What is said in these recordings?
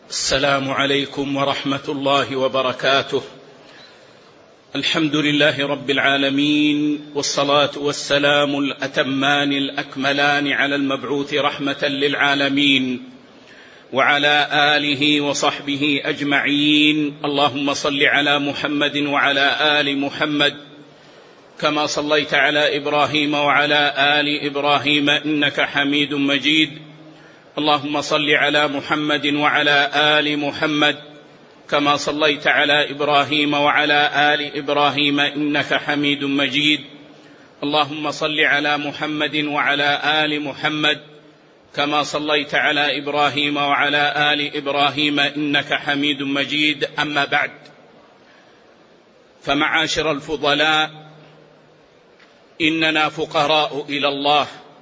السلام عليكم ورحمة الله وبركاته. الحمد لله رب العالمين، والصلاة والسلام الأتمان الأكملان على المبعوث رحمة للعالمين وعلى آله وصحبه أجمعين. اللهم صل على محمد وعلى آل محمد كما صليت على إبراهيم وعلى آل إبراهيم إنك حميد مجيد. اللهم صل على محمد وعلى آل محمد كما صليت على إبراهيم وعلى آل إبراهيم إنك حميد مجيد. اللهم صل على محمد وعلى آل محمد كما صليت على إبراهيم وعلى آل إبراهيم إنك حميد مجيد. أما بعد، فمعاشر الفضلاء، إننا فقراء إلى الله،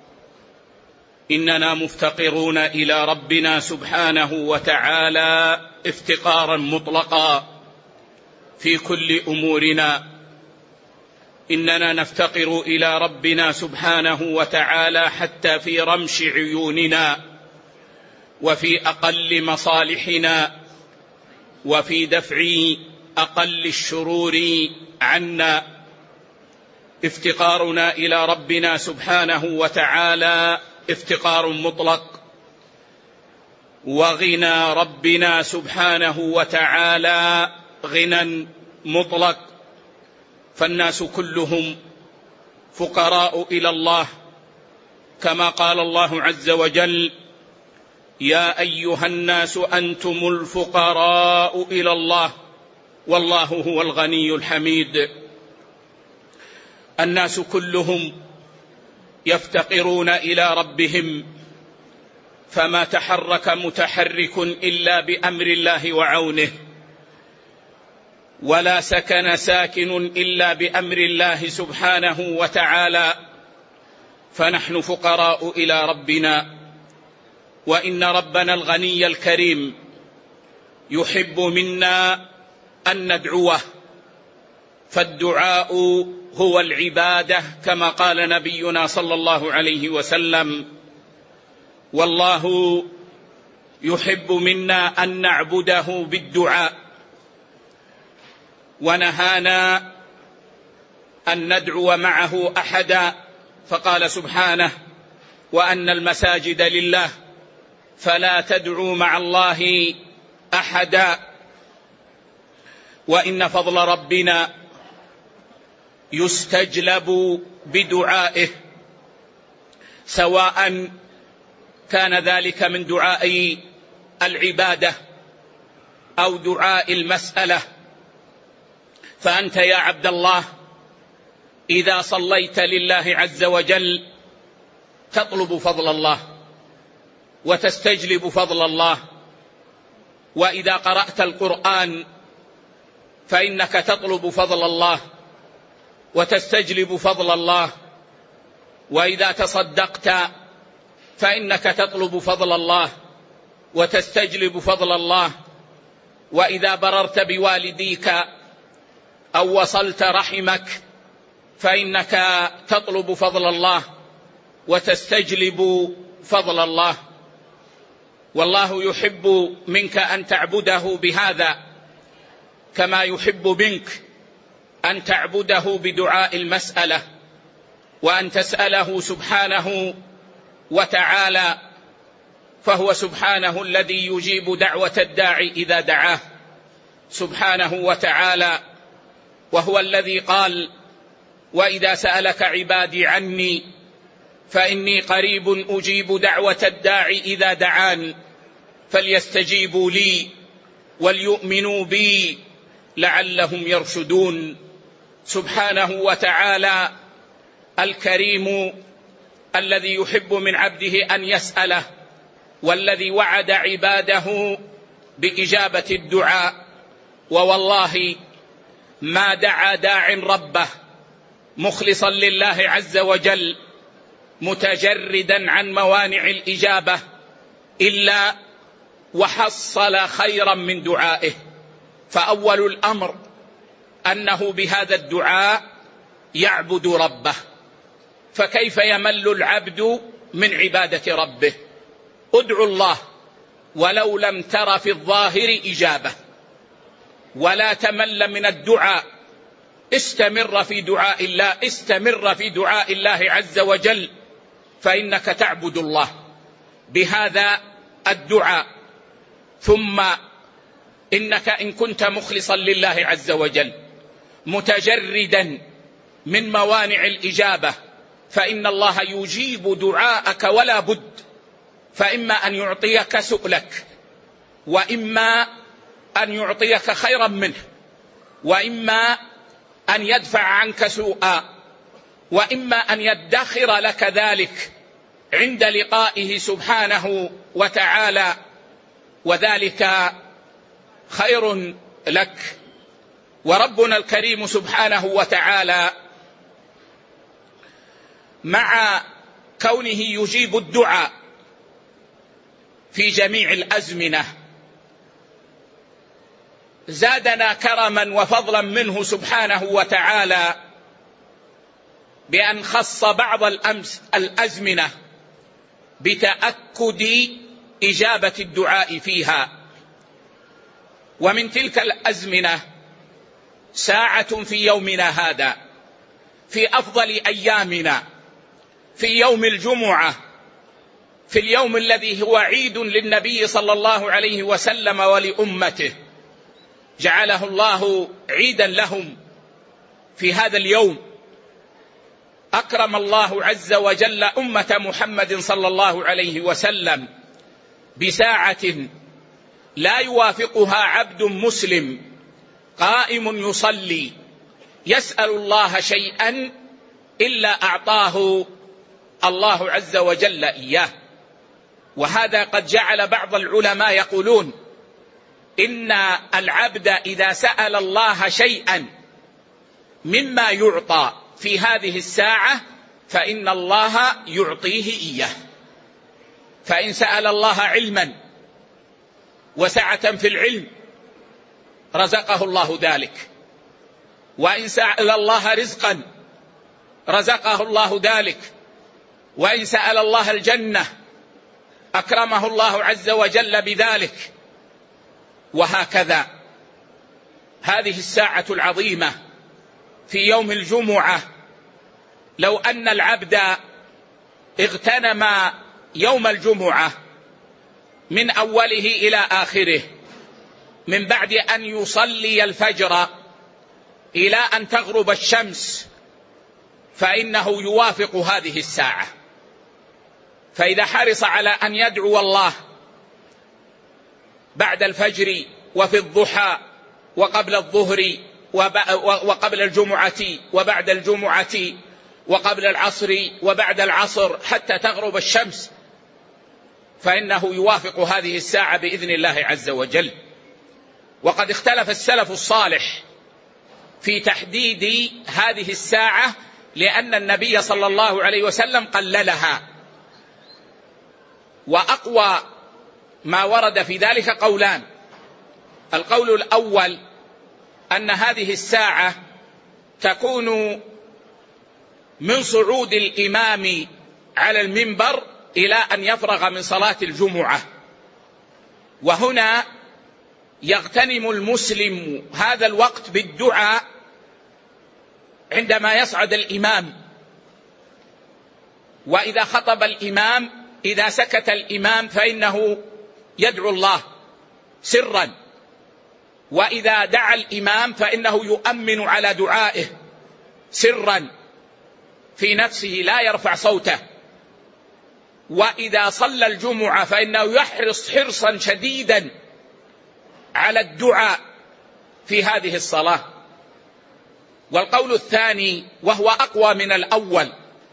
إننا مفتقرون إلى ربنا سبحانه وتعالى افتقارا مطلقا في كل أمورنا. إننا نفتقر إلى ربنا سبحانه وتعالى حتى في رمش عيوننا، وفي أقل مصالحنا، وفي دفع أقل الشرور عنا. افتقارنا إلى ربنا سبحانه وتعالى افتقار مطلق، وغنى ربنا سبحانه وتعالى غنى مطلق. فالناس كلهم فقراء إلى الله، كما قال الله عز وجل: يا أيها الناس أنتم الفقراء إلى الله والله هو الغني الحميد. الناس كلهم يفتقرون إلى ربهم، فما تحرك متحرك إلا بأمر الله وعونه، ولا سكن ساكن إلا بأمر الله سبحانه وتعالى. فنحن فقراء إلى ربنا، وإن ربنا الغني الكريم يحب منا أن ندعوه، فالدعاء هو العبادة كما قال نبينا صلى الله عليه وسلم: والله يحب منا أن نعبده بالدعاء، ونهانا أن ندعو معه أحدا، فقال سبحانه: وأن المساجد لله فلا تدعوا مع الله أحدا. وإن فضل ربنا يستجلب بدعائه، سواء كان ذلك من دعاء العبادة أو دعاء المسألة. فأنت يا عبد الله إذا صليت لله عز وجل تطلب فضل الله وتستجلب فضل الله، وإذا قرأت القرآن فإنك تطلب فضل الله وتستجلب فضل الله، وإذا تصدقت فإنك تطلب فضل الله وتستجلب فضل الله، وإذا بررت بوالديك أو وصلت رحمك فإنك تطلب فضل الله وتستجلب فضل الله. والله يحب منك أن تعبده بهذا، كما يحب منك أن تعبده بدعاء المسألة، وأن تسأله سبحانه وتعالى، فهو سبحانه الذي يجيب دعوة الداعي إذا دعاه سبحانه وتعالى، وهو الذي قال: وإذا سألك عبادي عني فإني قريب أجيب دعوة الداعي إذا دعان فليستجيبوا لي وليؤمنوا بي لعلهم يرشدون. سبحانه وتعالى الكريم الذي يحب من عبده أن يسأله، والذي وعد عباده بإجابة الدعاء. ووالله ما دعا داع ربه مخلصا لله عز وجل متجردا عن موانع الإجابة إلا وحصل خيرا من دعائه. فأول الأمر أنه بهذا الدعاء يعبد ربه، فكيف يمل العبد من عبادة ربه؟ ادعوا الله ولو لم تر في الظاهر إجابة، ولا تمل من الدعاء، استمر في دعاء الله عز وجل، فإنك تعبد الله بهذا الدعاء. ثم إنك إن كنت مخلصا لله عز وجل متجردا من موانع الإجابة فإن الله يجيب دعاءك ولا بد، فإما أن يعطيك سؤلك، وإما أن يعطيك خيرا منه، وإما أن يدفع عنك سوءا، وإما أن يدخر لك ذلك عند لقائه سبحانه وتعالى، وذلك خير لك. وربنا الكريم سبحانه وتعالى مع كونه يجيب الدعاء في جميع الأزمنة زادنا كرما وفضلا منه سبحانه وتعالى بأن خص بعض الأزمنة بتأكد إجابة الدعاء فيها. ومن تلك الأزمنة ساعة في يومنا هذا، في أفضل أيامنا، في يوم الجمعة، في اليوم الذي هو عيد للنبي صلى الله عليه وسلم ولأمته، جعله الله عيدا لهم. في هذا اليوم أكرم الله عز وجل أمة محمد صلى الله عليه وسلم بساعة لا يوافقها عبد مسلم قائم يصلي يسأل الله شيئا إلا أعطاه الله عز وجل إياه. وهذا قد جعل بعض العلماء يقولون إن العبد إذا سأل الله شيئا مما يعطى في هذه الساعة فإن الله يعطيه إياه. فإن سأل الله علما وسعة في العلم رزقه الله ذلك، وإن سأل الله رزقا رزقه الله ذلك، وإن سأل الله الجنة أكرمه الله عز وجل بذلك. وهكذا هذه الساعة العظيمة في يوم الجمعة، لو أن العبد اغتنم يوم الجمعة من أوله إلى آخره، من بعد أن يصلي الفجر إلى أن تغرب الشمس، فإنه يوافق هذه الساعة. فإذا حرص على أن يدعو الله بعد الفجر وفي الضحى وقبل الظهر وقبل الجمعة وبعد الجمعة وقبل العصر وبعد العصر حتى تغرب الشمس، فإنه يوافق هذه الساعة بإذن الله عز وجل. وقد اختلف السلف الصالح في تحديد هذه الساعة، لأن النبي صلى الله عليه وسلم قللها. وأقوى ما ورد في ذلك قولان: القول الأول أن هذه الساعة تكون من صعود الإمام على المنبر إلى أن يفرغ من صلاة الجمعة، وهنا يغتنم المسلم هذا الوقت بالدعاء عندما يصعد الإمام. وإذا خطب الإمام، إذا سكت الإمام فإنه يدعو الله سرا، وإذا دعا الإمام فإنه يؤمن على دعائه سرا في نفسه لا يرفع صوته. وإذا صلى الجمعة فإنه يحرص حرصا شديدا على الدعاء في هذه الصلاة. والقول الثاني وهو أقوى من الأول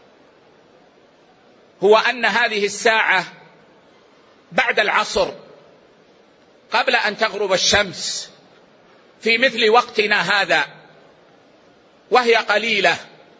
هو أن هذه الساعة بعد العصر قبل أن تغرب الشمس في مثل وقتنا هذا، وهي قليلة.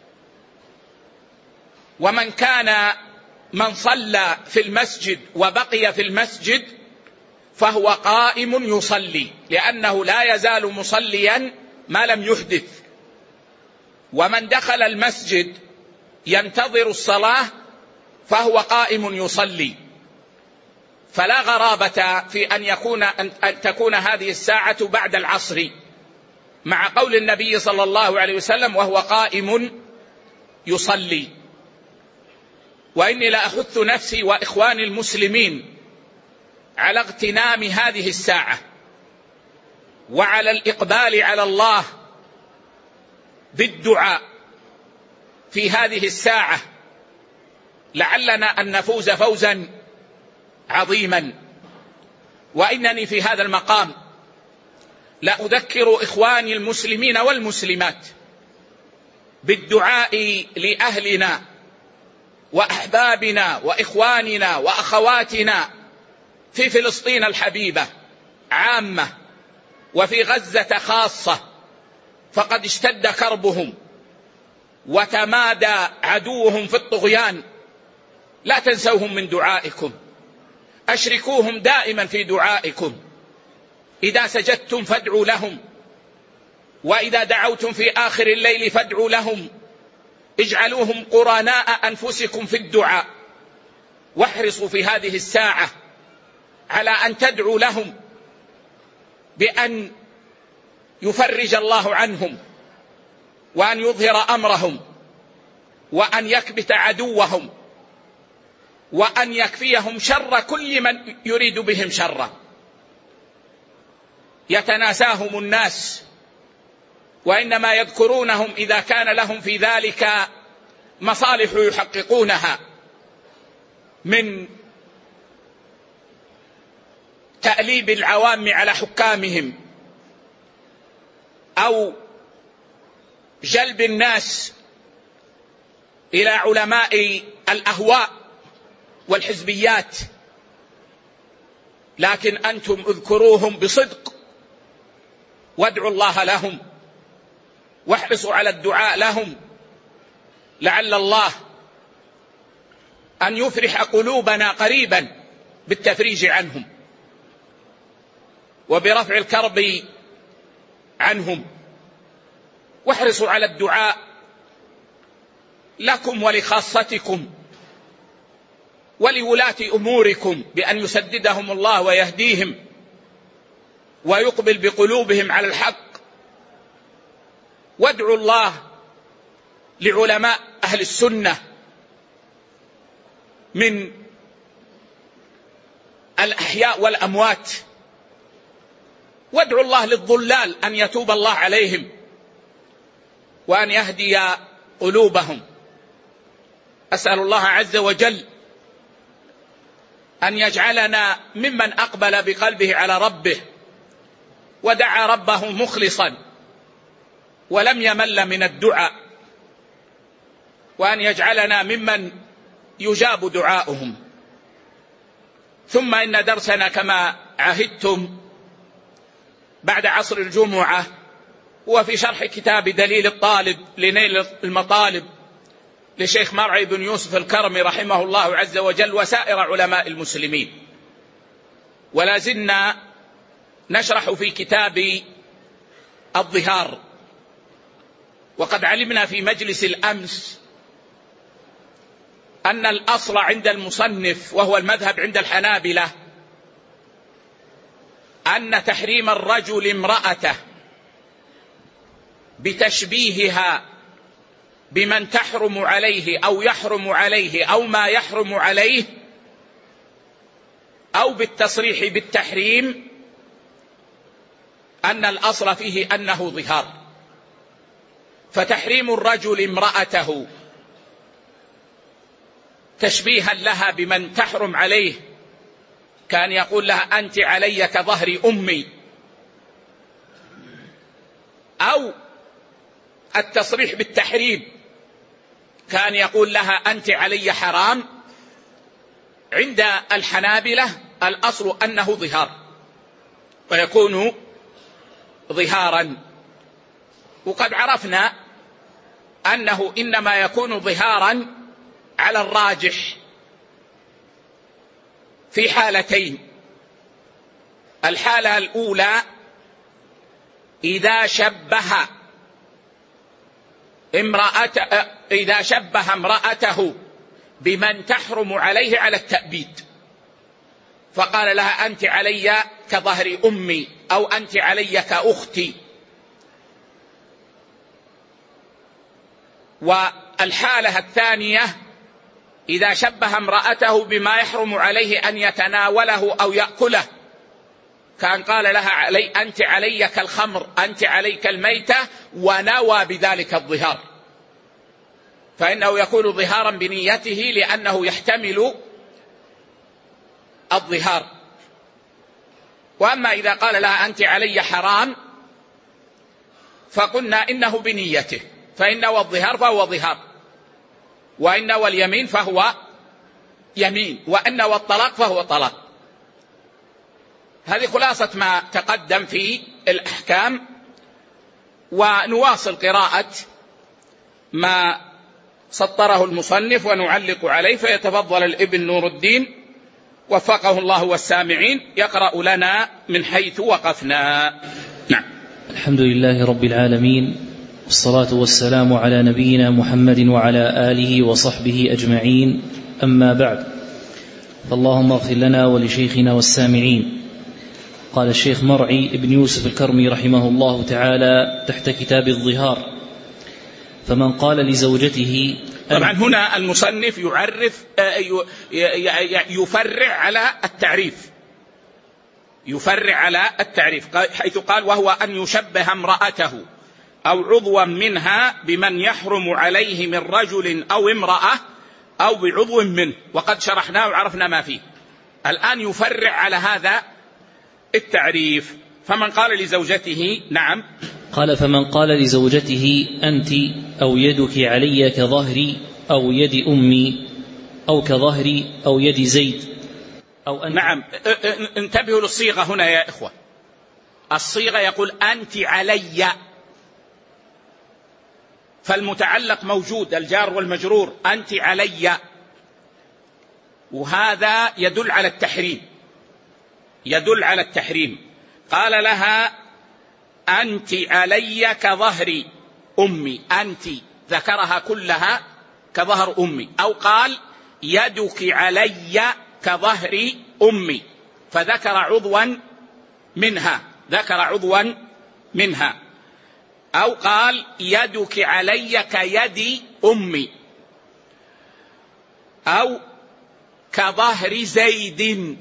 من صلى في المسجد وبقي في المسجد فهو قائم يصلي، لأنه لا يزال مصليا ما لم يحدث. ومن دخل المسجد ينتظر الصلاة فهو قائم يصلي. فلا غرابة في أن تكون هذه الساعة بعد العصر، مع قول النبي صلى الله عليه وسلم وهو قائم يصلي. وإني لأحث نفسي وإخواني المسلمين على اغتنام هذه الساعة وعلى الإقبال على الله بالدعاء في هذه الساعة، لعلنا أن نفوز فوزا عظيما. وإنني في هذا المقام لأذكر إخواني المسلمين والمسلمات بالدعاء لأهلنا وأحبابنا وإخواننا وأخواتنا في فلسطين الحبيبة عامة وفي غزة خاصة، فقد اشتد كربهم وتمادى عدوهم في الطغيان. لا تنسوهم من دعائكم، أشركوهم دائما في دعائكم. إذا سجدتم فادعوا لهم، وإذا دعوتم في آخر الليل فادعوا لهم. اجعلوهم قرناء أنفسكم في الدعاء، واحرصوا في هذه الساعة على أن تدعوا لهم بأن يفرج الله عنهم، وأن يظهر أمرهم، وأن يكبت عدوهم، وأن يكفيهم شر كل من يريد بهم شرا. يتناساهم الناس، وإنما يذكرونهم إذا كان لهم في ذلك مصالح يحققونها، من تأليب العوام على حكامهم، أو جلب الناس إلى علماء الأهواء والحزبيات. لكن أنتم اذكروهم بصدق، وادعوا الله لهم، واحرصوا على الدعاء لهم، لعل الله أن يفرح قلوبنا قريبا بالتفريج عنهم وبرفع الكرب عنهم. واحرصوا على الدعاء لكم ولخاصتكم ولولاة أموركم بأن يسددهم الله ويهديهم ويقبل بقلوبهم على الحق. وادعوا الله لعلماء أهل السنة من الأحياء والأموات، وادعوا الله للضلال أن يتوب الله عليهم وأن يهدي قلوبهم. أسأل الله عز وجل أن يجعلنا ممن أقبل بقلبه على ربه ودعا ربه مخلصا ولم يمل من الدعاء، وأن يجعلنا ممن يجاب دعاؤهم. ثم إن درسنا كما عهدتم بعد عصر الجمعة هو في شرح كتاب دليل الطالب لنيل المطالب لشيخ مرعي بن يوسف الكرمي رحمه الله عز وجل وسائر علماء المسلمين. ولا زلنا نشرح في كتاب الظهار، وقد علمنا في مجلس الأمس أن الأصل عند المصنف وهو المذهب عند الحنابلة أن تحريم الرجل امرأته بتشبيهها بمن تحرم عليه أو يحرم عليه أو ما يحرم عليه، أو بالتصريح بالتحريم، أن الأصل فيه أنه ظهار. فتحريم الرجل امرأته تشبيها لها بمن تحرم عليه، كان يقول لها أنت علي كظهر أمي، أو التصريح بالتحريم كان يقول لها أنت علي حرام. عند الحنابلة الأصل أنه ظهار، ويكون ظهارا. وقد عرفنا أنه إنما يكون ظهارا على الراجح في حالتين. الحالة الأولى إذا شبه امرأته بمن تحرم عليه على التأبيد، فقال لها أنت علي كظهر أمي أو أنت علي كأختي. والحالة الثانية إذا شبه امرأته بما يحرم عليه أن يتناوله أو يأكله، كان قال لها أنت علي كالخمر، أنت عليك الميتة، ونوى بذلك الظهار، فإنه يكون ظهارا بنيته لأنه يحتمل الظهار. وأما إذا قال لها أنت علي حرام فقلنا إنه بنيته، فإن نوى الظهار فهو ظهار، وإن نوى اليمين فهو يمين، وإن نوى الطلاق فهو طلاق. هذه خلاصة ما تقدم في الأحكام. ونواصل قراءة ما سطره المصنف ونعلق عليه، فيتفضل الابن نور الدين وفقه الله والسامعين يقرأ لنا من حيث وقفنا. نعم. الحمد لله رب العالمين، والصلاة والسلام على نبينا محمد وعلى آله وصحبه أجمعين، أما بعد، فاللهم اغفر لنا ولشيخنا والسامعين. قال الشيخ مرعي ابن يوسف الكرمي رحمه الله تعالى تحت كتاب الظهار: فمن قال لزوجته، طبعا هنا المصنف يعرف يفرع على التعريف، يفرع على التعريف، حيث قال وهو أن يشبه امرأته أو عضوا منها بمن يحرم عليه من رجل أو امرأة أو بعضو منه، وقد شرحناه وعرفنا ما فيه. الآن يفرع على هذا التعريف. فمن قال لزوجته، نعم، قال فمن قال لزوجته أنت أو يدك علي كظهري أو يد أمي أو كظهري أو يد زيد أو أنت. نعم، انتبهوا للصيغة هنا يا إخوة. الصيغة يقول أنت علي، فالمتعلق موجود، الجار والمجرور، أنت علي، وهذا يدل على التحريم، يدل على التحريم. قال لها أنت علي كظهر أمي، أنت ذكرها كلها كظهر أمي، أو قال يدك علي كظهر أمي، فذكر عضوا منها، ذكر عضوا منها، أو قال يدك علي كيد أمي، أو كظهر زيد،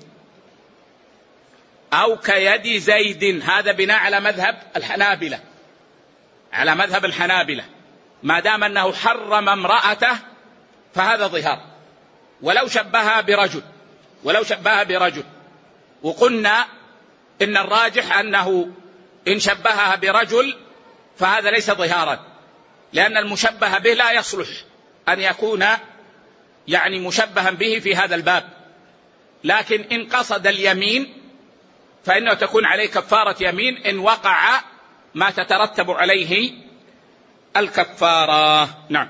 أو كيد زيد. هذا بناء على مذهب الحنابلة، على مذهب الحنابلة، ما دام أنه حرم امرأته فهذا ظهار، ولو شبهها برجل، ولو شبهها برجل. وقلنا إن الراجح أنه إن شبهها برجل فهذا ليس ظهارا، لأن المشبه به لا يصلح أن يكون يعني مشبها به في هذا الباب. لكن إن قصد اليمين فإنه تكون عليه كفارة يمين إن وقع ما تترتب عليه الكفارة. نعم.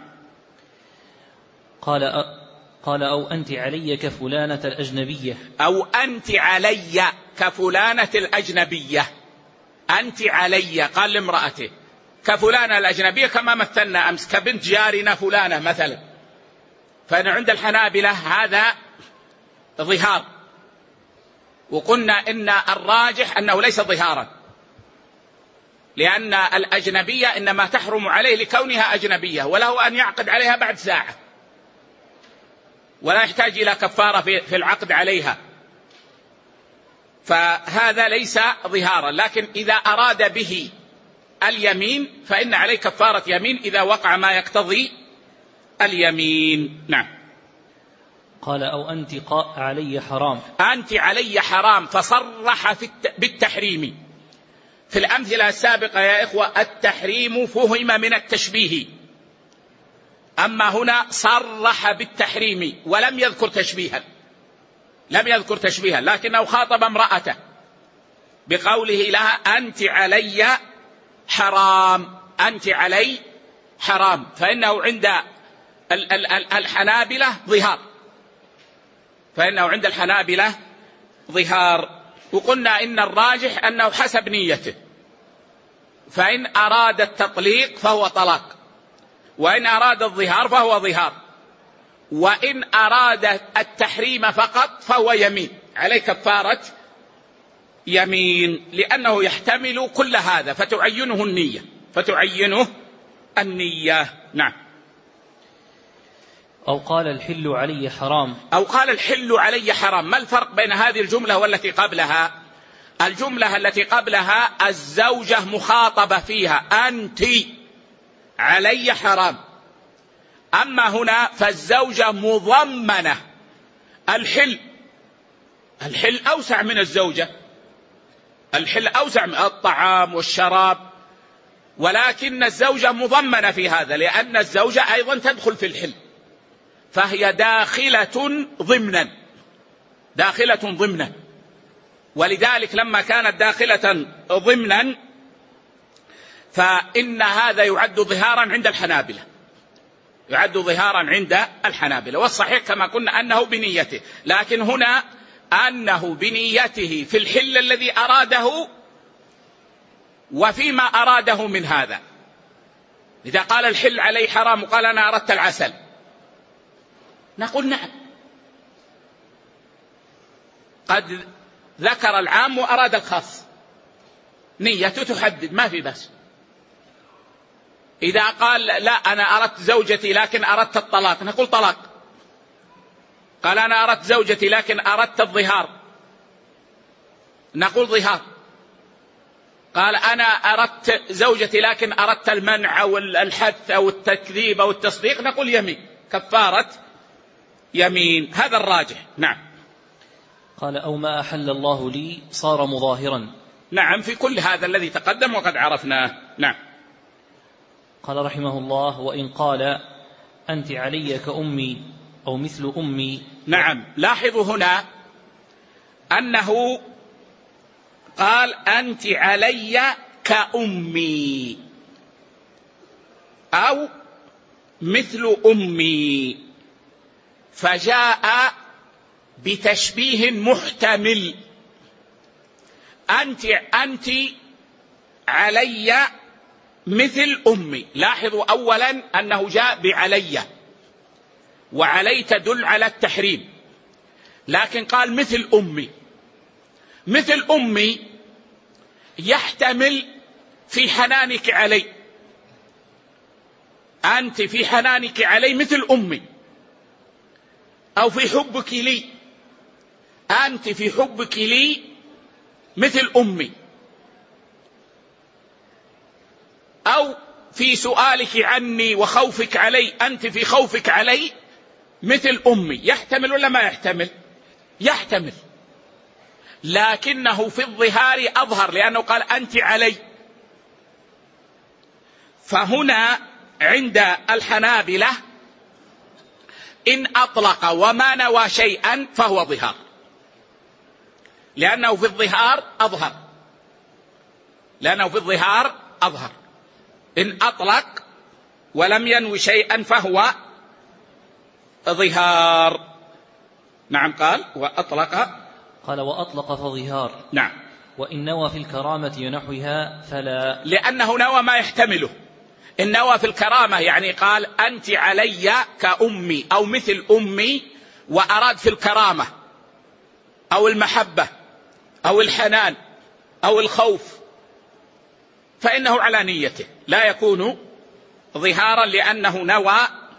قال أو أنت علي كفلانة الأجنبية، أو أنت علي كفلانة الأجنبية. أنت علي قال لامرأته كفلانة الأجنبية، كما مثلنا أمس كبنت جارنا فلانة مثلا، فإن عند الحنابلة هذا ظهار. وقلنا إن الراجح أنه ليس ظهارا، لأن الأجنبية إنما تحرم عليه لكونها أجنبية، وله أن يعقد عليها بعد ساعة، ولا يحتاج إلى كفارة في العقد عليها، فهذا ليس ظهارا. لكن إذا أراد به اليمين فإن عليه كفارة يمين إذا وقع ما يقتضي اليمين. نعم. قال أو أنت علي حرام، أنت علي حرام، فصرح بالتحريم. في الأمثلة السابقة يا إخوة التحريم فهم من التشبيه، أما هنا صرح بالتحريم ولم يذكر تشبيها، لم يذكر تشبيها، لكنه خاطب امرأته بقوله لها أنت علي حرام، أنت علي حرام، فإنه عند الحنابلة ظهار، فإنه عند الحنابلة ظهار. وقلنا إن الراجح أنه حسب نيته، فإن أراد التطليق فهو طلاق، وإن أراد الظهار فهو ظهار، وإن أراد التحريم فقط فهو يمين، عليه كفارة يمين، لأنه يحتمل كل هذا، فتعينه النية. نعم. أو قال الحل علي حرام. ما الفرق بين هذه الجملة والتي قبلها؟ الجملة التي قبلها الزوجة مخاطبة فيها، أنت علي حرام. أما هنا فالزوجة مضمنة الحل أوسع من الزوجة، الحل أوسع من الطعام والشراب، ولكن الزوجة مضمنة في هذا، لأن الزوجة أيضا تدخل في الحل، فهي داخلة ضمنا. ولذلك لما كانت داخلة ضمنا فإن هذا يعد ظهارا عند الحنابلة، والصحيح كما قلنا أنه بنيته، لكن هنا أنه بنيته في الحل الذي أراده وفيما أراده من هذا. إذا قال الحل علي حرام وقال أنا أردت العسل، نقول نعم، قد ذكر العام وأراد الخاص، نيته تحدد، ما في بس. إذا قال لا أنا أردت زوجتي لكن أردت الطلاق، نقول طلاق. قال أنا أردت زوجتي لكن أردت الظهار، نقول ظهار. قال أنا أردت زوجتي لكن أردت المنع أو الحث أو التكذيب أو التصديق، نقول يمين، كفارة يمين. هذا الراجح. نعم. قال أو ما أحل الله لي صار مظاهرا. نعم، في كل هذا الذي تقدم وقد عرفناه. نعم. قال رحمه الله وإن قال أنت علي كأمي أو مثل أمي. نعم، لاحظوا هنا أنه قال أنت علي كأمي أو مثل أمي، فجاء بتشبيه محتمل. أنت علي مثل أمي. لاحظوا أولا أنه جاء بعلي، وعلي تدل على التحريم، لكن قال مثل أمي. مثل أمي يحتمل في حنانك علي، أنت في حنانك علي مثل أمي، أو في حبك لي، أنت في حبك لي مثل أمي، أو في سؤالك عني وخوفك علي، أنت في خوفك علي مثل أمي. يحتمل ولا ما يحتمل؟ يحتمل، لكنه في الظهار أظهر، لأنه قال أنت علي. فهنا عند الحنابلة إن أطلق وما نوى شيئا فهو ظهار، لأنه في الظهار أظهر. إن أطلق ولم ينوي شيئا فهو ظهار. نعم. قال وأطلق فظهار. نعم. وإن نوى في الكرامة ونحوها فلا، لأنه نوى ما يحتمله. إن نوى في الكرامة يعني قال أنت علي كأمي أو مثل أمي، وأراد في الكرامة أو المحبة أو الحنان أو الخوف، فإنه على نيته لا يكون ظهارا، لأنه نوى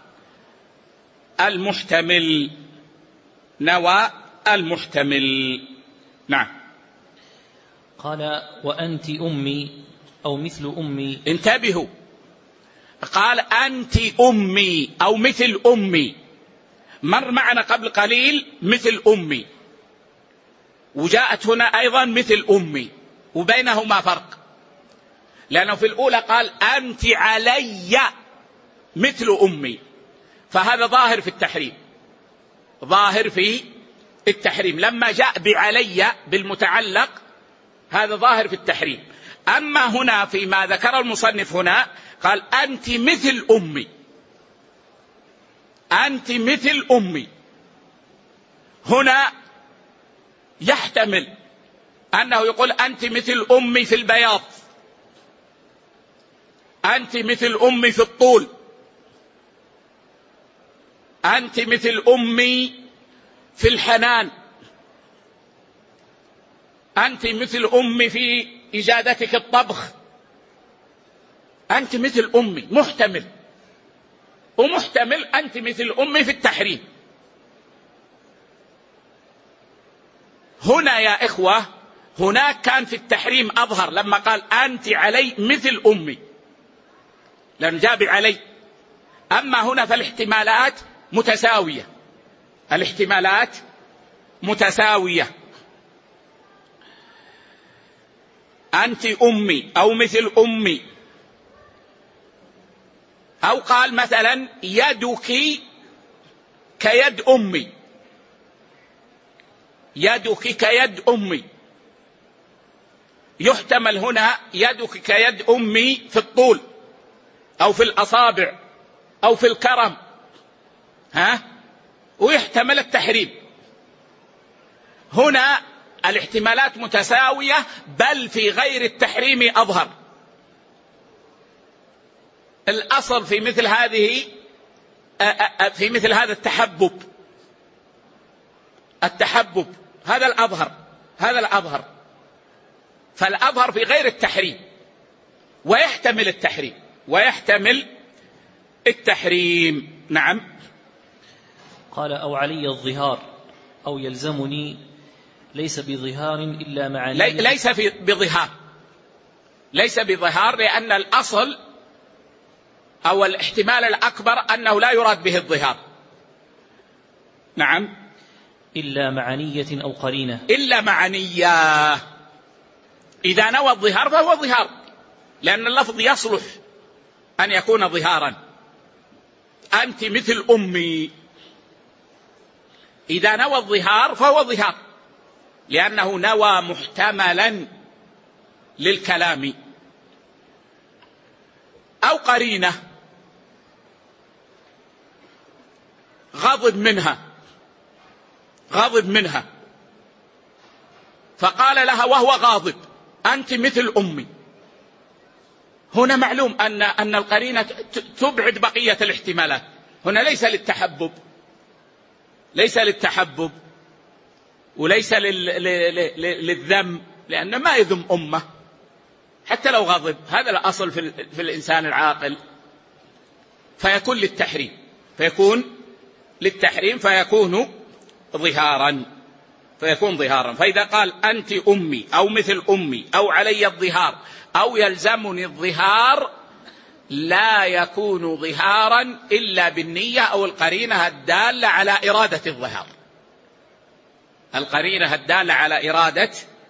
المحتمل. نعم. قال وأنت أمي أو مثل أمي. انتبهوا، قال أنت أمي أو مثل أمي، مر معنا قبل قليل مثل أمي، وجاءت هنا أيضا مثل أمي، وبينهما فرق، لأنه في الأولى قال أنت علي مثل أمي، فهذا ظاهر في التحريم. لما جاء بعلي بالمتعلق هذا ظاهر في التحريم. أما هنا فيما ذكر المصنف هنا قال أنت مثل أمي، هنا يحتمل أنه يقول أنت مثل أمي في البياض، أنت مثل أمي في الطول، أنت مثل أمي في الحنان، أنت مثل أمي في إجادتك الطبخ، أنت مثل أمي، محتمل، ومحتمل أنت مثل أمي في التحريم. هنا يا إخوة، هناك كان في التحريم أظهر لما قال أنت علي مثل أمي، لأن جاب علي. أما هنا فالاحتمالات متساوية، الاحتمالات متساوية. أنت أمي أو مثل أمي، أو قال مثلا يدك كيد أمي، يدك كيد أمي، يحتمل هنا يدك كيد أمي في الطول أو في الأصابع أو في الكرم، ويحتمل التحريم. هنا الاحتمالات متساوية، بل في غير التحريم أظهر. الأصل في مثل هذه في مثل هذا التحبب هذا الأظهر، هذا الأظهر. فالأظهر في غير التحريم، ويحتمل التحريم، ويحتمل التحريم. نعم. قال أو علي الظهار أو يلزمني، ليس بظهار إلا مع ليس بظهار، ليس بظهار، لأن الأصل أو الاحتمال الأكبر أنه لا يراد به الظهار. نعم. إلا مع نية أو قرينة، إلا مع نية. إذا نوى الظهار فهو ظهار، لأن اللفظ يصلح أن يكون ظهارا. أنت مثل أمي، إذا نوى الظهار فهو ظهار، لأنه نوى محتملا للكلام. أو قرينة، غضب منها فقال لها وهو غاضب أنت مثل أمي. هنا معلوم أن القرينة تبعد بقية الاحتمالات. هنا ليس للتحبب وليس للذم، لأن ما يذم أمه حتى لو غضب. هذا الأصل في الإنسان العاقل. فيكون للتحريم فيكون ظهارا. فإذا قال أنت أمي أو مثل أمي أو علي الظهار أو يلزمني الظهار، لا يكون ظهارا إلا بالنية أو القرينة الدالة على إرادة الظهار، القرينة الدالة على إرادة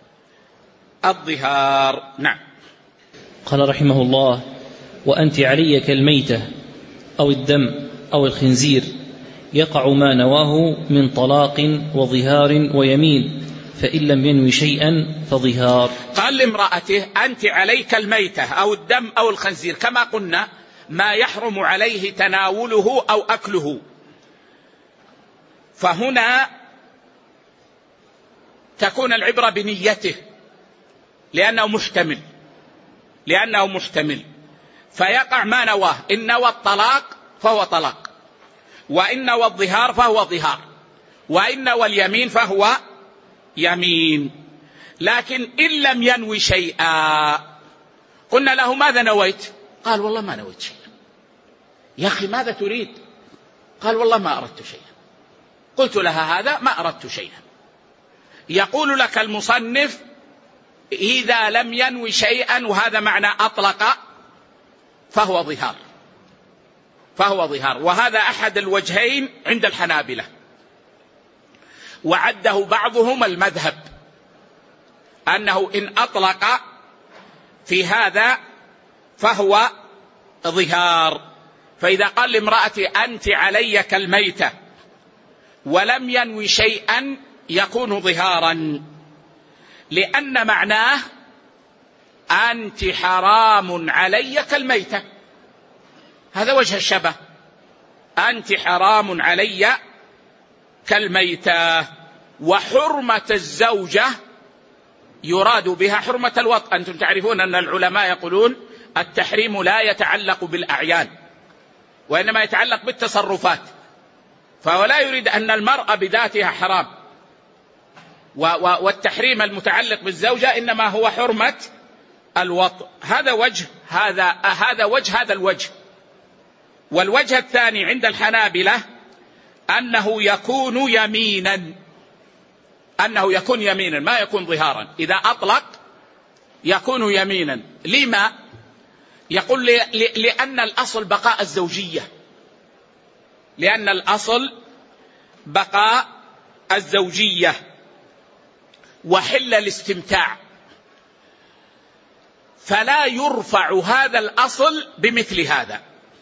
الظهار. نعم. قال رحمه الله: وأنت علي كالميتة أو الدم أو الخنزير، يقع ما نواه من طلاق وظهار ويمين، فإن لم ينوي شيئا فظهار. قال لامرأته أنت عليك الميتة أو الدم أو الخنزير، كما قلنا ما يحرم عليه تناوله أو أكله. فهنا تكون العبرة بنيته، لأنه محتمل، فيقع ما نواه. إن نوى الطلاق فهو طلاق، وإن نوى الظهار فهو ظهار، وإن نوى اليمين فهو يمين. لكن إن لم ينوي شيئا، قلنا له ماذا نويت؟ قال والله ما نويت شيئا. يا أخي ماذا تريد؟ قال والله ما أردت شيئا. قلت لها هذا ما أردت شيئا. يقول لك المصنف إذا لم ينوي شيئا، وهذا معنى أطلق، فهو ظهار. وهذا أحد الوجهين عند الحنابلة، وعده بعضهم المذهب، أنه إن أطلق في هذا فهو ظهار. فإذا قال لامرأتي أنت علي كالميتة ولم ينوي شيئا يكون ظهارا، لأن معناه أنت حرام علي كالميتة. هذا وجه الشبه، أنت حرام علي كالميتة. وحرمة الزوجة يراد بها حرمة الوطء. أنتم تعرفون أن العلماء يقولون التحريم لا يتعلق بالأعيان، وإنما يتعلق بالتصرفات. فهو لا يريد أن المرأة بذاتها حرام، والتحريم المتعلق بالزوجة إنما هو حرمة الوطء. هذا وجه هذا الوجه. والوجه الثاني عند الحنابلة أنه يكون يمينا ما يكون ظهارا. إذا أطلق يكون يمينا. لما؟ يقول لأن الأصل بقاء الزوجية، لأن الأصل بقاء الزوجية وحل الاستمتاع، فلا يرفع هذا الأصل بمثل هذا.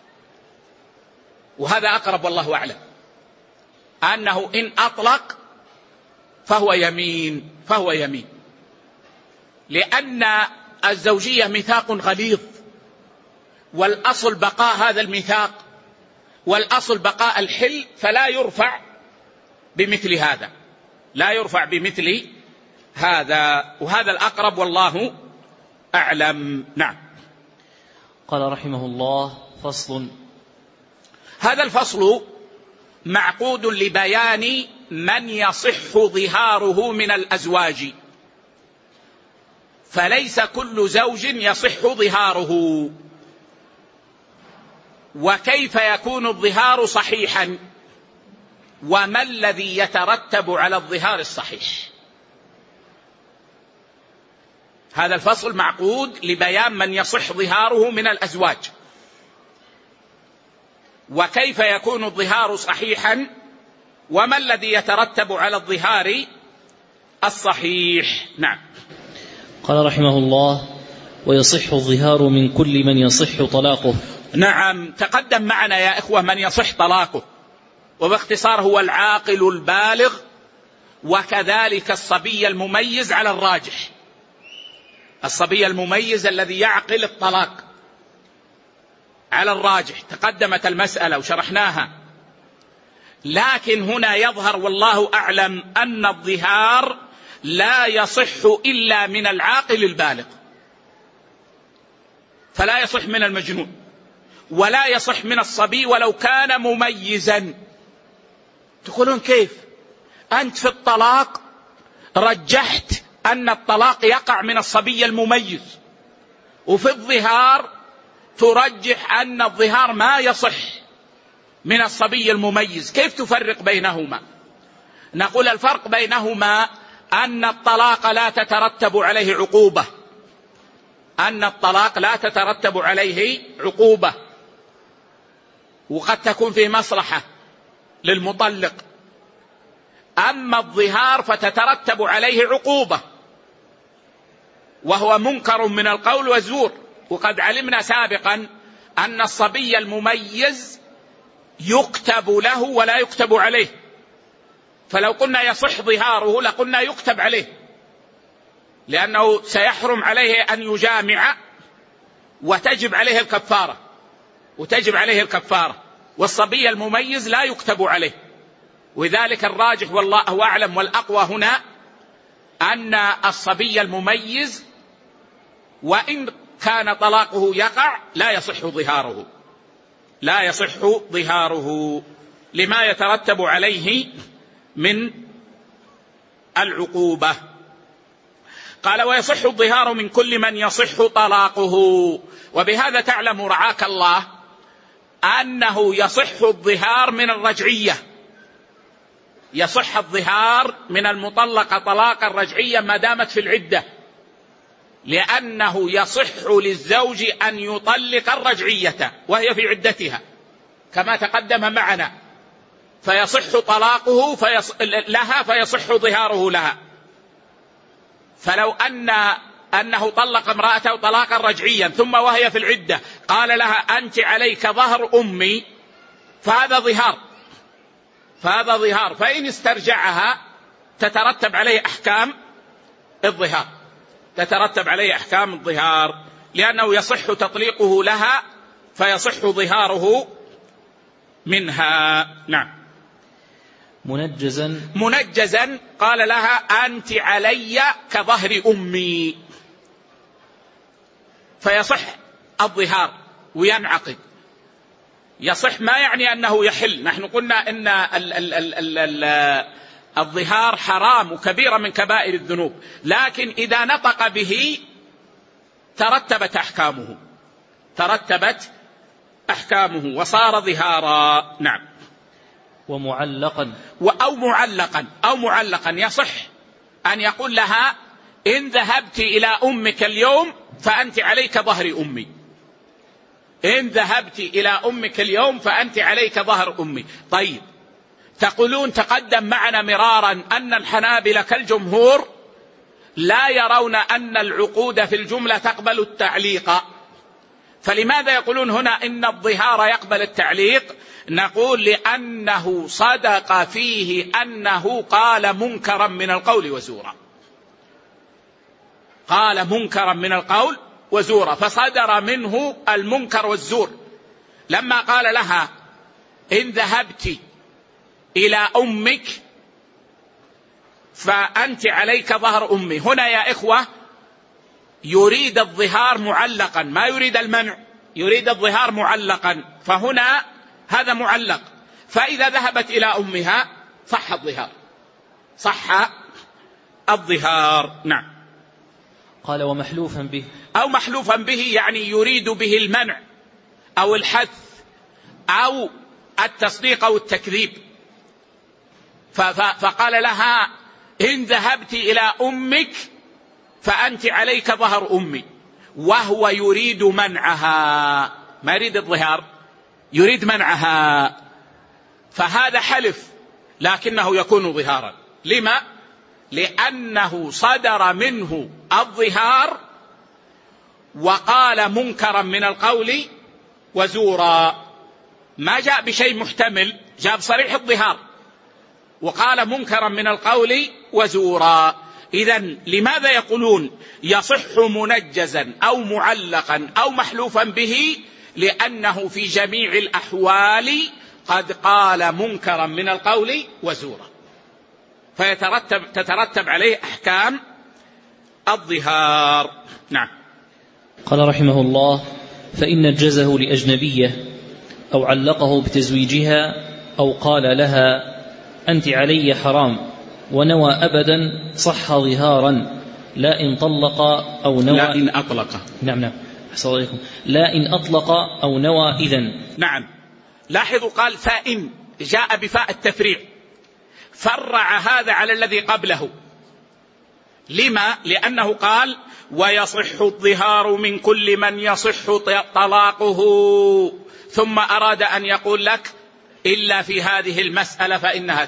وهذا أقرب والله أعلم، أنه إن أطلق فهو يمين، لأن الزوجية ميثاق غليظ، والأصل بقاء هذا الميثاق، والأصل بقاء الحل، فلا يرفع بمثل هذا، لا يرفع بمثل هذا. وهذا الأقرب والله أعلم. نعم. قال رحمه الله: فصل. هذا الفصل معقود لبيان من يصح ظهاره من الأزواج، فليس كل زوج يصح ظهاره. وكيف يكون الظهار صحيحا؟ وما الذي يترتب على الظهار الصحيح؟ هذا الفصل معقود لبيان من يصح ظهاره من الأزواج، وكيف يكون الظهار صحيحا، وما الذي يترتب على الظهار الصحيح. نعم. قال رحمه الله: ويصح الظهار من كل من يصح طلاقه. نعم، تقدم معنا يا إخوة من يصح طلاقه، وباختصار هو العاقل البالغ، وكذلك الصبي المميز على الراجح، الصبي المميز الذي يعقل الطلاق على الراجح. تقدمت المسألة وشرحناها، لكن هنا يظهر والله أعلم أن الظهار لا يصح إلا من العاقل البالغ، فلا يصح من المجنون، ولا يصح من الصبي ولو كان مميزا. تقولون كيف أنت في الطلاق رجحت أن الطلاق يقع من الصبي المميز، وفي الظهار ترجح أن الظهار ما يصح من الصبي المميز؟ كيف تفرق بينهما؟ نقول الفرق بينهما أن الطلاق لا تترتب عليه عقوبة، أن الطلاق لا تترتب عليه عقوبة، وقد تكون فيه مصلحة للمطلق. أما الظهار فتترتب عليه عقوبة، وهو منكر من القول والزور. وقد علمنا سابقا أن الصبي المميز يكتب له ولا يكتب عليه، فلو قلنا يصح ظهاره لقلنا يكتب عليه، لأنه سيحرم عليه أن يجامع وتجب عليه الكفارة، والصبي المميز لا يكتب عليه. وذلك الراجح والله أعلم والأقوى هنا أن الصبي المميز وإن كان طلاقه يقع لا يصح ظهاره لما يترتب عليه من العقوبة. قال: ويصح الظهار من كل من يصح طلاقه. وبهذا تعلم رعاك الله أنه يصح الظهار من الرجعية، يصح الظهار من المطلقة طلاقا رجعيا ما دامت في العدة، لأنه يصح للزوج أن يطلق الرجعية وهي في عدتها كما تقدم معنا، فيصح طلاقه لها فيصح ظهاره لها. فلو أنه طلق امرأته طلاقا رجعيا ثم وهي في العدة قال لها: أنت عليك ظهر أمي، فهذا ظهار، فإن استرجعها تترتب عليه أحكام الظهار، لأنه يصح تطليقه لها فيصح ظهاره منها. نعم. منجزا قال لها: أنت علي كظهر أمي، فيصح الظهار وينعقد. يصح ما يعني أنه يحل. نحن قلنا إن الظهار حرام وكبيرة من كبائر الذنوب، لكن إذا نطق به ترتبت أحكامه وصار ظهارا. نعم. ومعلقا أو معلقا يصح أن يقول لها إن ذهبت إلى أمك اليوم فأنت عليك ظهر أمي، إن ذهبت إلى أمك اليوم فأنت عليك ظهر أمي. طيب، تقولون تقدم معنا مرارا أن الحنابلة كالجمهور لا يرون أن العقود في الجملة تقبل التعليق، فلماذا يقولون هنا إن الظهار يقبل التعليق؟ نقول لأنه صدق فيه أنه قال منكرا من القول وزورا، قال منكرا من القول وزورا، فصدر منه المنكر والزور. لما قال لها إن ذهبت إلى أمك فأنت عليك ظهر أمي، هنا يا إخوة يريد الظهار معلقا، ما يريد المنع، يريد الظهار معلقا، فهنا هذا معلق، فإذا ذهبت إلى أمها صح الظهار. نعم. قال ومحلوفا به، أو محلوفا به يعني يريد به المنع أو الحث أو التصديق أو التكذيب، فقال لها إن ذهبت إلى أمك فأنت عليك ظهر أمي، وهو يريد منعها، ما يريد الظهار، يريد منعها، فهذا حلف لكنه يكون ظهارا. لما؟ لأنه صدر منه الظهار وقال منكرا من القول وزورا، ما جاء بشيء محتمل، جاء بصريح الظهار وقال منكرا من القول وزورا. إذن لماذا يقولون يصح منجزا أو معلقا أو محلوفا به؟ لأنه في جميع الأحوال قد قال منكرا من القول وزورا، فتترتب عليه أحكام الظهار. نعم. قال رحمه الله فإن نجزه لأجنبية أو علقه بتزويجها أو قال لها أنت علي حرام ونوى أبدا صح ظهارا، لا إن طلق أو نوى، لا إن أطلق. نعم أحسن عليكم، لا إن أطلق أو نوى إذن. نعم. لاحظوا قال فإن، جاء بفاء التفريع، فرع هذا على الذي قبله. لما؟ لأنه قال ويصح الظهار من كل من يصح طلاقه، ثم أراد أن يقول لك إلا في هذه المسألة فإنها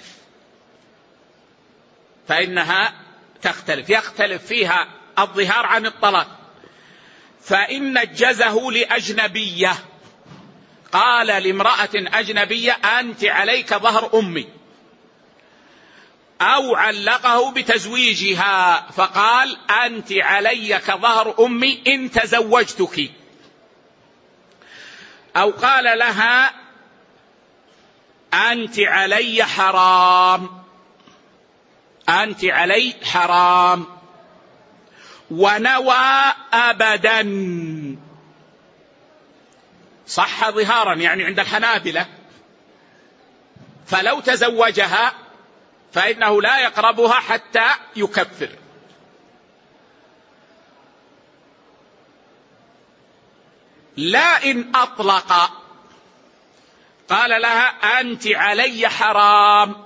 تختلف، يختلف فيها الظهار عن الطلاق. فإن نجزه لأجنبية، قال لامرأة أجنبية أنت عليك ظهر أمي، أو علقه بتزويجها فقال أنت علي كظهر أمي إن تزوجتك، أو قال لها أنت علي حرام ونوى أبدا، صح ظهارا يعني عند الحنابلة، فلو تزوجها فإنه لا يقربها حتى يكفر. لا إن أطلق، قال لها أنت علي حرام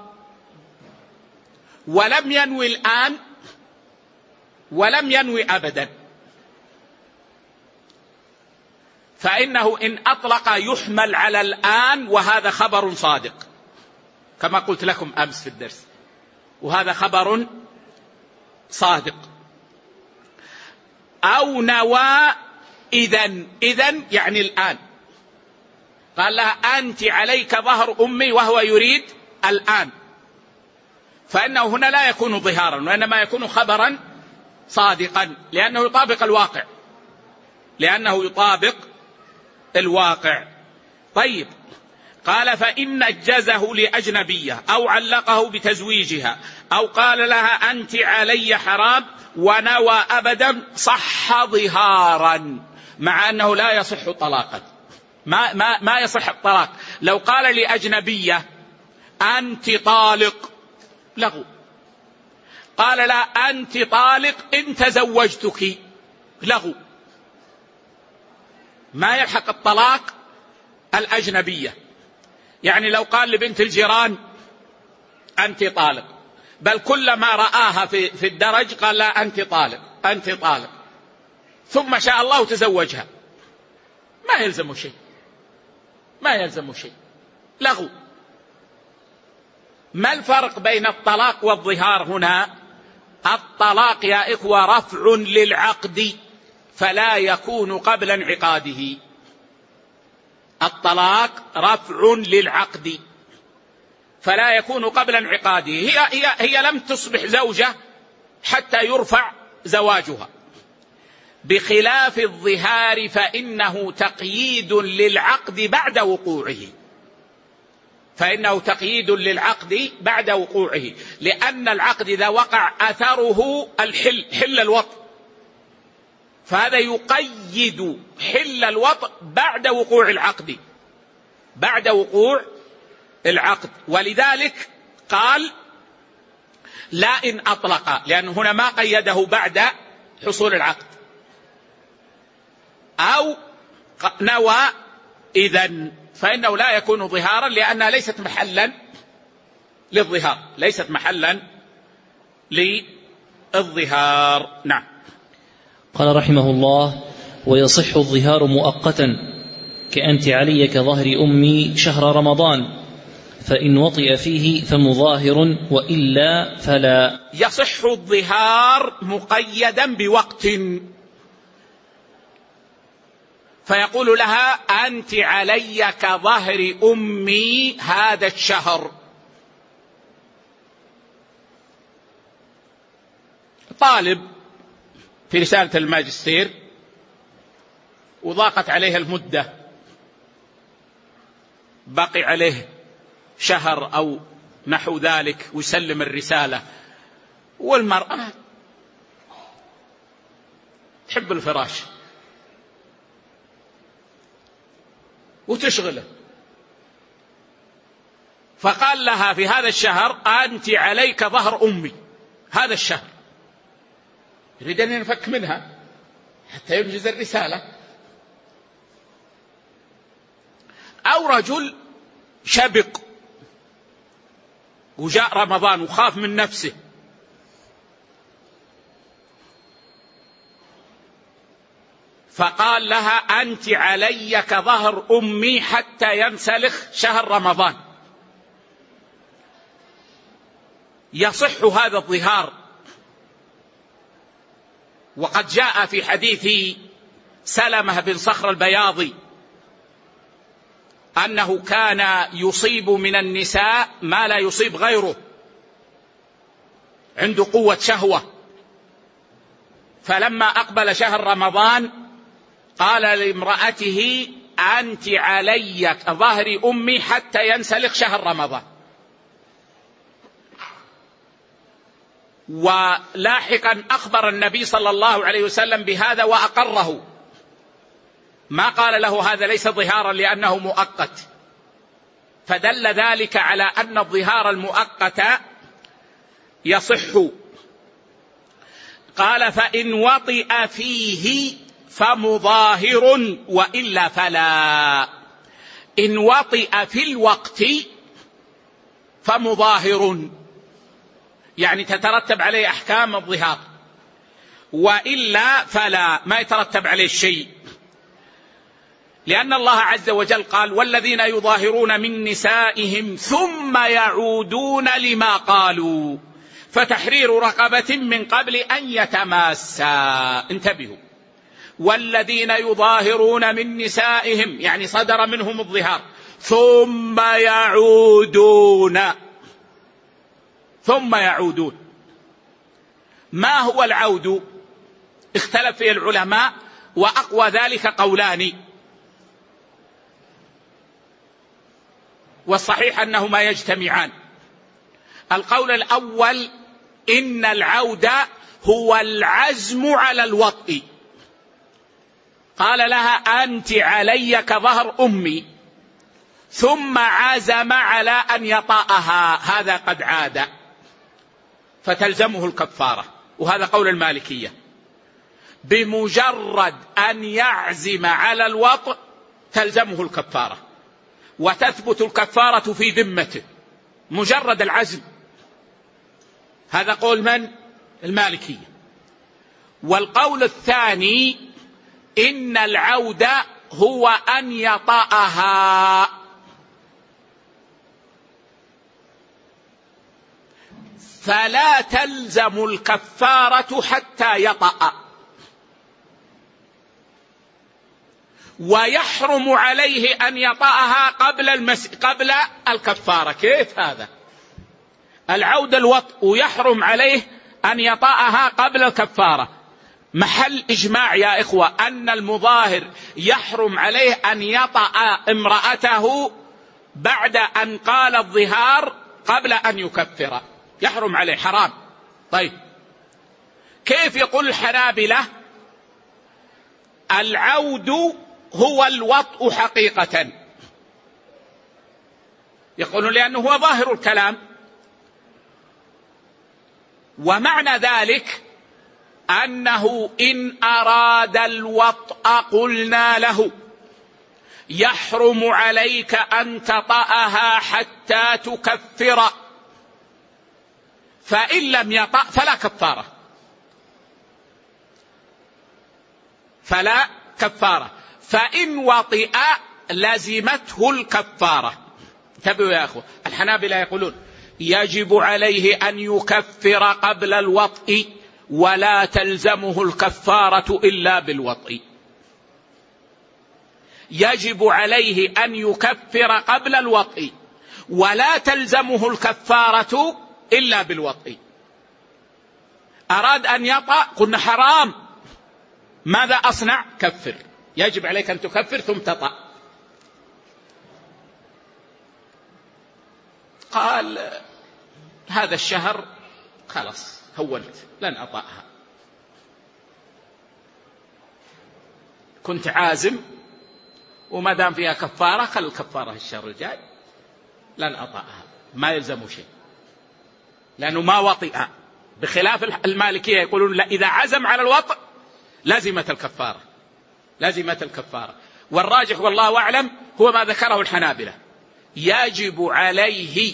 ولم ينوي الآن ولم ينوي أبدا، فإنه إن أطلق يحمل على الآن، وهذا خبر صادق كما قلت لكم أمس في الدرس، وهذا خبر صادق. أو نوى إذن يعني الآن، قال لها أنت عليك ظهر أمي وهو يريد الآن، فإنه هنا لا يكون ظهارا وإنما يكون خبرا صادقا، لأنه يطابق الواقع. طيب، قال فإن نجزه لأجنبية أو علقه بتزويجها أو قال لها أنت علي حرام ونوى أبدا صح ظهارا، مع أنه لا يصح طلاقا، ما يصح الطلاق. لو قال لأجنبية أنت طالق لغو. قال لا أنت طالق إن تزوجتك، لغو. ما يلحق الطلاق الأجنبية. يعني لو قال لبنت الجيران أنت طالق، بل كلما رآها في الدرج قال لا أنت طالق أنت طالق، ثم شاء الله تزوجها، ما يلزم شيء، ما يلزم شيء، لغو. ما الفرق بين الطلاق والظهار هنا؟ الطلاق يا إخوة رفع للعقد فلا يكون قبل انعقاده. الطلاق رفع للعقد فلا يكون قبل انعقاده. هي لم تصبح زوجة حتى يرفع زواجها، بخلاف الظهار فإنه تقييد للعقد بعد وقوعه، فإنه تقييد للعقد بعد وقوعه، لأن العقد إذا وقع أثره حل الوطء، فهذا يقيد حل الوطء بعد وقوع العقد، بعد وقوع العقد. ولذلك قال لا إن أطلق، لأن هنا ما قيده بعد حصول العقد، أو نوى إذن، فإنه لا يكون ظهارا لأنها ليست محلا للظهار، ليست محلا للظهار. نعم. قال رحمه الله: ويصح الظهار مؤقتا كأنت علي كظهر أمي شهر رمضان، فإن وطئ فيه فمظاهر وإلا فلا. يصح الظهار مقيدا بوقت، فيقول لها أنت علي كظهر أمي هذا الشهر. طالب في رسالة الماجستير وضاقت عليه المدة، بقي عليه شهر أو نحو ذلك ويسلم الرسالة، والمرأة تحب الفراش وتشغله، فقال لها في هذا الشهر أنت عليك ظهر أمي هذا الشهر، يريد أن ينفك منها حتى ينجز الرسالة. أو رجل شبق وجاء رمضان وخاف من نفسه، فقال لها أنت علي كظهر أمي حتى ينسلخ شهر رمضان. يصح هذا الظهار، وقد جاء في حديث سلمة بن صخر البياضي أنه كان يصيب من النساء ما لا يصيب غيره، عنده قوة شهوة، فلما أقبل شهر رمضان قال لامرأته أنت علي ظهر أمي حتى ينسلخ شهر رمضان. ولاحقا أخبر النبي صلى الله عليه وسلم بهذا وأقره، ما قال له هذا ليس ظهارا لأنه مؤقت، فدل ذلك على أن الظهار المؤقت يصح. قال فإن وطئ فيه فمظاهر وإلا فلا. إن وطئ في الوقت فمظاهر، يعني تترتب عليه أحكام الظهار، وإلا فلا، ما يترتب عليه شيء، لأن الله عز وجل قال والذين يظاهرون من نسائهم ثم يعودون لما قالوا فتحرير رقبة من قبل أن يتماسا. انتبهوا، والذين يظاهرون من نسائهم يعني صدر منهم الظهار ثم يعودون. ما هو العود؟ اختلف فيه العلماء، وأقوى ذلك قولان، والصحيح أنهما يجتمعان. القول الأول إن العود هو العزم على الوطء، قال لها أنت علي كظهر أمي ثم عزم على أن يطأها، هذا قد عاد. فتلزمه الكفارة، وهذا قول المالكية. بمجرد أن يعزم على الوطء تلزمه الكفارة، وتثبت الكفارة في ذمته مجرد العزم. هذا قول من؟ المالكية. والقول الثاني إن العود هو أن يطأها، فلا تلزم الكفارة حتى يطأ، ويحرم عليه أن يطأها قبل الكفارة. كيف هذا؟ العود الوطء يحرم عليه أن يطأها قبل الكفارة. محل إجماع يا إخوة أن المظاهر يحرم عليه أن يطأ امرأته بعد أن قال الظهار قبل أن يكفر، يحرم عليه، حرام. طيب كيف يقول الحنابلة العود هو الوطء حقيقة؟ يقولون لأنه هو ظاهر الكلام، ومعنى ذلك أنه إن أراد الوطء قلنا له يحرم عليك أن تطأها حتى تكفر، فإن لم يطأ فلا كفارة، فلا كفارة. فإن وطئ لزمته الكفارة. انتبهوا يا أخوة، الحنابلة يقولون يجب عليه أن يكفر قبل الوطئ ولا تلزمه الكفارة إلا بالوطئ. يجب عليه أن يكفر قبل الوطئ ولا تلزمه الكفارة إلا بالوطئ. أراد أن يطأ قلنا حرام، ماذا أصنع؟ كفر، يجب عليك أن تكفر ثم تطأ. قال هذا الشهر خلاص هونت لن أطأها، كنت عازم وما دام فيها كفارة خل الكفارة الشهر الجاي، لن أطأها، ما يلزم شيء لأنه ما وطئ. بخلاف المالكية يقولون لا، إذا عزم على الوطء لازمت الكفارة، لازمت الكفارة. والراجح والله أعلم هو ما ذكره الحنابلة، يجب عليه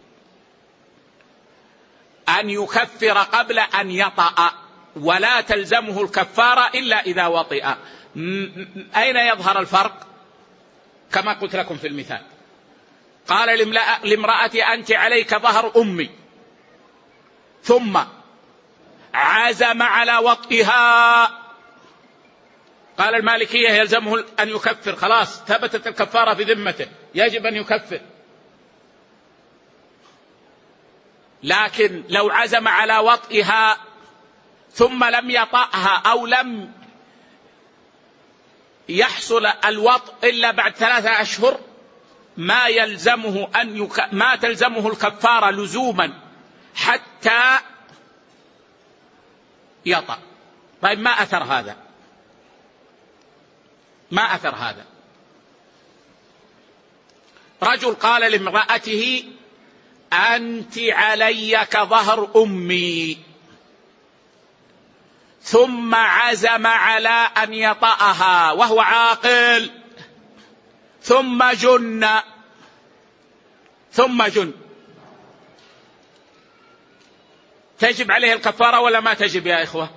أن يكفر قبل أن يطأ ولا تلزمه الكفارة إلا إذا وطئ. أين يظهر الفرق؟ كما قلت لكم في المثال، قال لامرأتي أنت عليك ظهر أمي، ثم عزم على وطئها، قال المالكية يلزمه أن يكفر، خلاص ثبتت الكفارة في ذمته، يجب أن يكفر. لكن لو عزم على وطئها ثم لم يطأها أو لم يحصل الوطء إلا بعد 3 أشهر ما يلزمه ما تلزمه الكفارة لزوما حتى يطأ. طيب ما أثر هذا؟ ما أثر هذا؟ رجل قال لامرأته أنت علي كظهر أمي، ثم عزم على أن يطأها وهو عاقل، ثم جن، تجب عليه الكفارة ولا ما تجب يا إخوة؟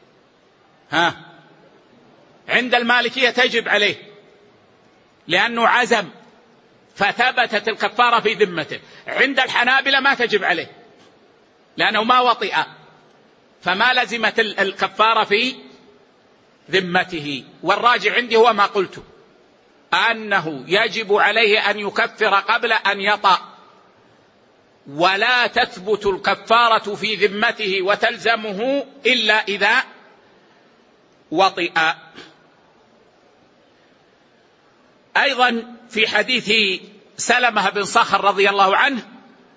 عند المالكية تجب عليه لأنه عزم فثبتت الكفارة في ذمته. عند الحنابلة ما تجب عليه لأنه ما وطئ، فما لزمت الكفارة في ذمته. والراجع عندي هو ما قلت، أنه يجب عليه أن يكفر قبل أن يطأ ولا تثبت الكفارة في ذمته وتلزمه إلا إذا وطئ. أيضا في حديث سلمة بن صخر رضي الله عنه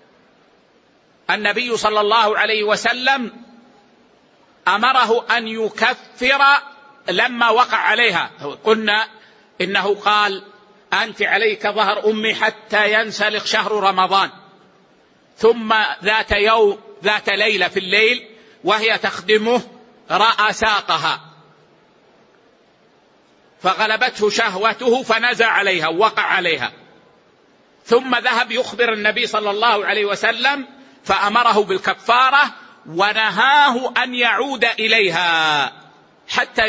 النبي صلى الله عليه وسلم أمره أن يكفر لما وقع عليها. قلنا إنه قال أنت عليك ظهر أمي حتى ينسلخ شهر رمضان، ثم ذات يوم ذات ليلة في الليل وهي تخدمه رأى ساقها فغلبته شهوته فنزع عليها ووقع عليها، ثم ذهب يخبر النبي صلى الله عليه وسلم فأمره بالكفارة ونهاه أن يعود إليها حتى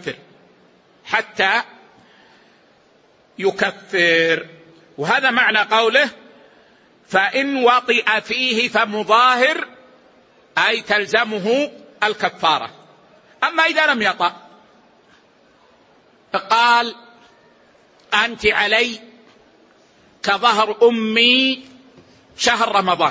يكفر. وهذا معنى قوله فإن وطئ فيه فمظاهر، أي تلزمه الكفارة. أما إذا لم يطأ قال أنت علي كظهر أمي شهر رمضان،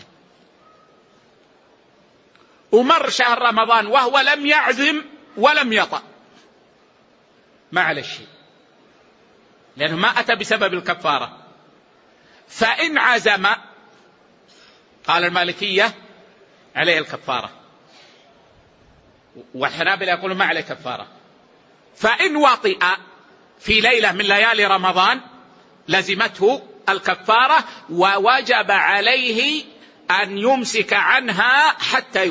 ومر شهر رمضان وهو لم يعزم ولم يطأ، ما على الشيء لأنه ما أتى بسبب الكفارة. فإن عزم قال المالكية عليه الكفارة، والحنابلة يقولون ما عليه كفارة. فإن وطئ في ليلة من ليالي رمضان لزمته الكفارة ووجب عليه أن يمسك عنها حتى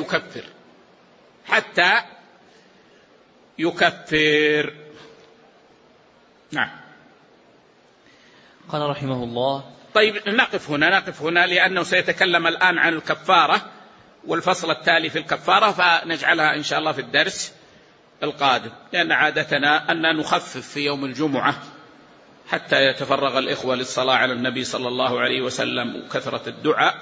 يكفر. نعم. قال رحمه الله. طيب نقف هنا لأنه سيتكلم الآن عن الكفارة والفصل التالي في الكفارة، فنجعلها إن شاء الله في الدرس القادم، لأن عادتنا أن نخفف في يوم الجمعة حتى يتفرغ الإخوة للصلاة على النبي صلى الله عليه وسلم وكثرة الدعاء.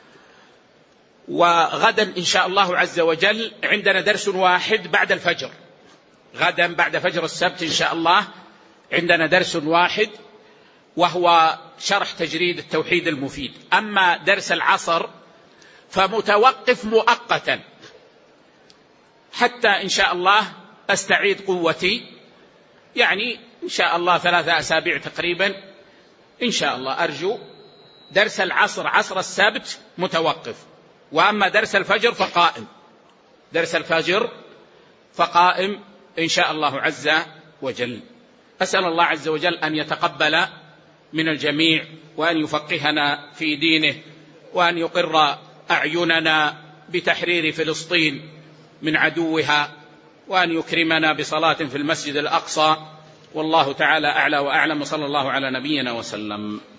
وغدا إن شاء الله عز وجل عندنا درس واحد بعد الفجر، غدا بعد فجر السبت إن شاء الله عندنا درس واحد وهو شرح تجريد التوحيد المفيد. أما درس العصر فمتوقف مؤقتا حتى إن شاء الله أستعيد قوتي، يعني إن شاء الله 3 أسابيع تقريبا إن شاء الله أرجو. درس العصر عصر السبت متوقف، وأما درس الفجر فقائم إن شاء الله عز وجل. أسأل الله عز وجل أن يتقبل من الجميع وأن يفقهنا في دينه وأن يقر أعيننا بتحرير فلسطين من عدوها، وأن يكرمنا بصلاة في المسجد الأقصى. والله تعالى أعلى وأعلم، صلى الله على نبينا وسلم.